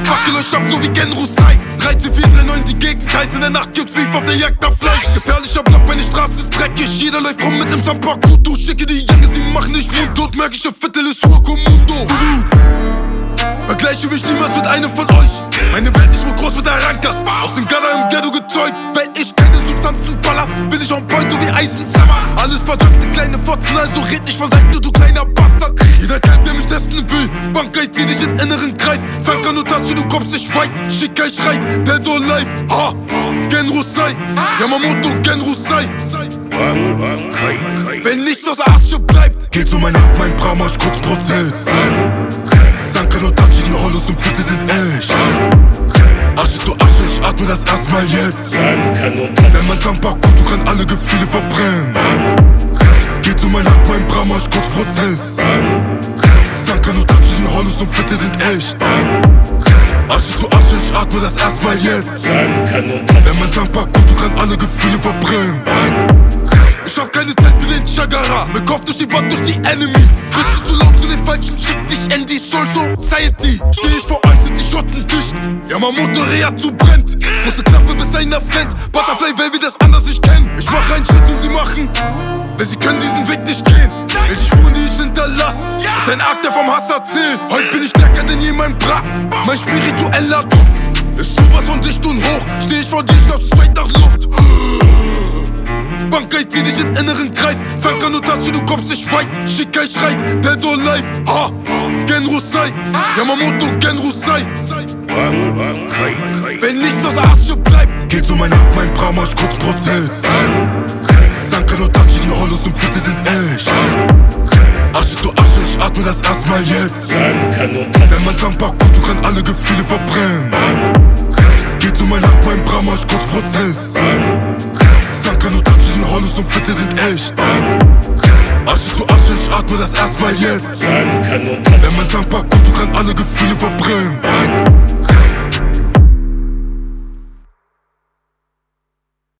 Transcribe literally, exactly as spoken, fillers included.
wackel euch ab, so wie Genrusai. dreizehn, vier, drei, neun, die Gegend heißt. In der Nacht gibt's Beef auf der Jagd nach Fleisch. Gefährlicher Block, meine Straße ist dreckig. Jeder läuft rum mit dem Sampakuto. Schicke die Jungs, die machen nicht mundtot. Märkische Viertel ist Huacomundo. Vergleiche mich niemals mit einem von euch. Meine Welt ist wohl groß mit Arankas. Aus dem Gala im Ghetto gezeugt. Weil ich keine Substanzen baller, bin ich on point wie Eisenzimmer. Alles verdammte kleine Fotzen, also red nicht von Seite, du kleiner Bastard. Jeder kennt, wer mich testen will. Banker, ich zieh dich in inneren Kreis. Sanka Notachi, du kommst nicht weit. Shikai schreit, Dead or Alive. Ha, Genrusai. Yamamoto, Genrusai. Wenn nichts aus Asche bleibt, geht um mein Nacht, mein Brahmasch, kurz Prozess. Sanka Notachi, die Hollos und Bitte sind echt. Asche zu Asche, ich atme das erstmal jetzt. Wenn man Sampakuto kann alle Gefühle verbrennen. Geht um mein Nacht, mein Brahmasch, kurz Prozess. Sanka Notachi, die Hollos und Bitte sind echt. Asche zu Asche, ich atme das erstmal jetzt. Wenn man Sampakuto kann alle Gefühle verbrennen. Ich hab keine Zeit für den Chagara. Mit Kopf durch die Wand, durch die Enemies. Bist du zu laut zu den Falschen, schick dich in die Soul Society. Steh ich vor euch, sind die Schotten dicht. Yamamoto Rea zu brennt. Große Klappe, bis einer flennt. Butterfly will, wie das anders ich kenn. Ich mach einen Schritt und sie machen, weil sie können diesen Weg nicht gehen. Weil die Spuren, die ich hinterlass, ist ein Akt, der vom Hass erzählt. Heute bin ich stärker denn je mein Brat. Mein spiritueller Druck ist sowas von dicht und hoch. Steh ich vor dir, schnapp straight nach Luft. Banker, ich zieh dich in inneren Kreis. Sanka Notachi, du kommst nicht weit. Shikai schreit, Dead or Alive. Ha, Genrusai. Yamamoto, Genrusai. Wenn nichts aus Asche bleibt, geht um mein Nacht, mein Brahmasch, kurz Prozess. Sanka Notachi, die Hollos und Bitte sind echt. Asche zu Asche, ich atme das erstmal jetzt. Wenn man Sampakuto kann alle Gefühle verbrennen. Geht um mein Nacht, mein Brahmasch, kurz Prozess. Sanka Notachi, die Hollos und Bitte sind echt. Asche zu Asche, ich atme das erstmal jetzt. Wenn man Sampakuto kann alle Gefühle verbrennen.